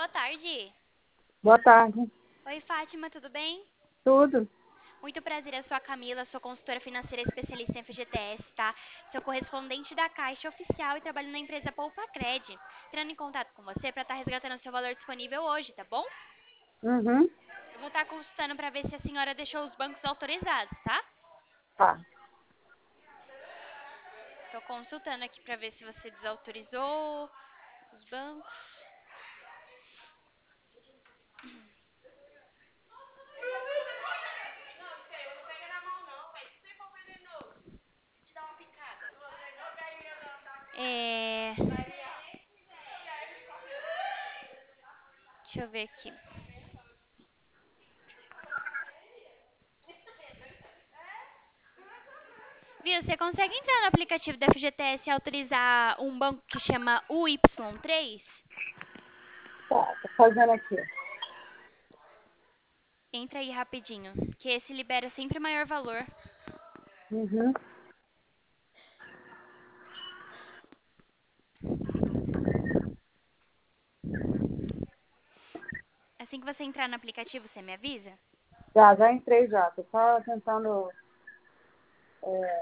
tarde. Boa tarde. Oi, Fátima, tudo bem? Tudo? Muito prazer, eu sou a Camila, sou consultora financeira especialista em FGTS, tá? Sou correspondente da Caixa Oficial e trabalho na empresa Poupa Cred. Entrando em contato com você para estar resgatando seu valor disponível hoje, tá bom? Uhum. Eu vou estar consultando para ver se a senhora deixou os bancos autorizados, tá? Tá. Tô consultando aqui para ver se você desautorizou os bancos. É... Deixa eu ver aqui. Viu, você consegue entrar no aplicativo da FGTS e autorizar um banco que chama UY3? Tá, tô fazendo aqui. Entra aí rapidinho, que esse libera sempre maior valor. Uhum. Assim que você entrar no aplicativo, você me avisa? Já entrei já. Tô só tentando. É,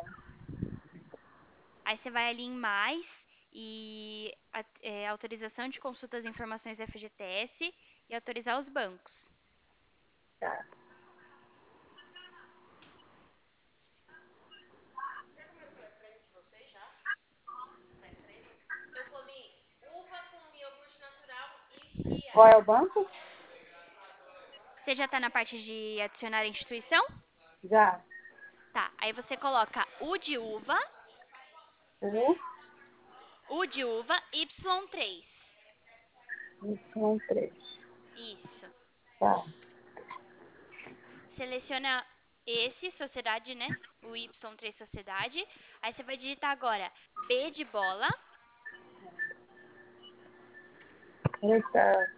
Aí você vai ali em mais e autorização de consultas e informações FGTS e autorizar os bancos. tá. Qual é o banco? Você já está na parte de adicionar a instituição? Já. Tá, aí você coloca U, U de uva, Y3. Y3. Isso. Tá. Seleciona esse, sociedade, né? O Y3 sociedade. Aí você vai digitar agora B de bola. Eita.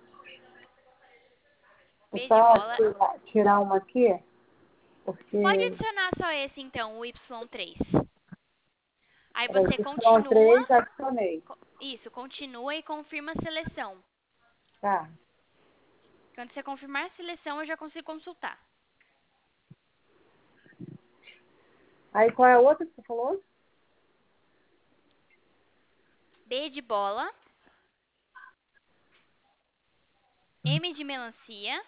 Vou B de só bola. tirar uma aqui, Pode porque. adicionar só esse então, o Y3. Aí Peraí, você continua. Y3 adicionei. Isso, continua e confirma a seleção. Tá. Quando você confirmar a seleção, eu já consigo consultar. Aí qual é a outra que você falou? B de bola. M de melancia.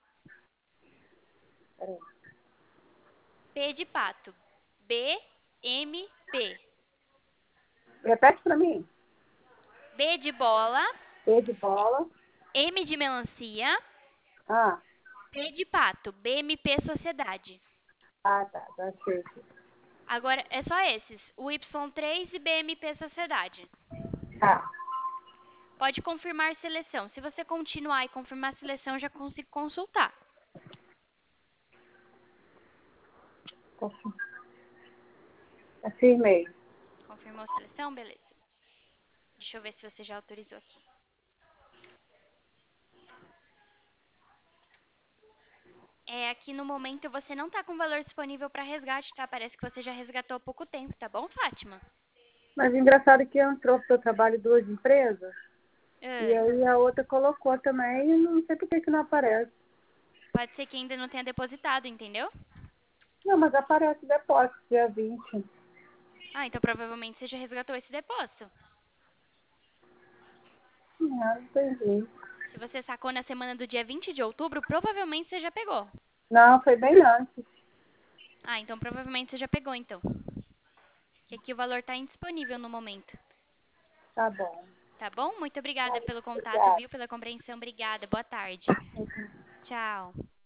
Peraí. P de pato. B, M, P. Repete pra mim. B de bola. P de bola. M de melancia. Ah, P de pato. BMP Sociedade. tá. Já achei aqui. Agora é só esses, o Y3 e BMP Sociedade. Tá. Pode confirmar seleção. Se você continuar e confirmar seleção, eu já consigo consultar. Afirmei. Confirmou seleção? Beleza. Deixa eu ver se você já autorizou aqui. Aqui no momento você não está com valor disponível para resgate, tá? Parece que você já resgatou há pouco tempo, tá bom, Fátima? Mas engraçado que entrou pro seu trabalho duas empresas. E Ah, aí a outra colocou também e não sei por que não aparece. pode ser que ainda não tenha depositado, entendeu? Não, mas aparece depósito, dia 20. Ah, então provavelmente você já resgatou esse depósito. Não, entendi. Se você sacou na semana do dia 20 de outubro, provavelmente você já pegou. Não, foi bem antes. Ah, então provavelmente você já pegou, então. Que aqui o valor está indisponível no momento. Tá bom. Tá bom? Muito obrigada pelo contato, Obrigada. viu? Pela compreensão. Obrigada. Boa tarde. Tchau.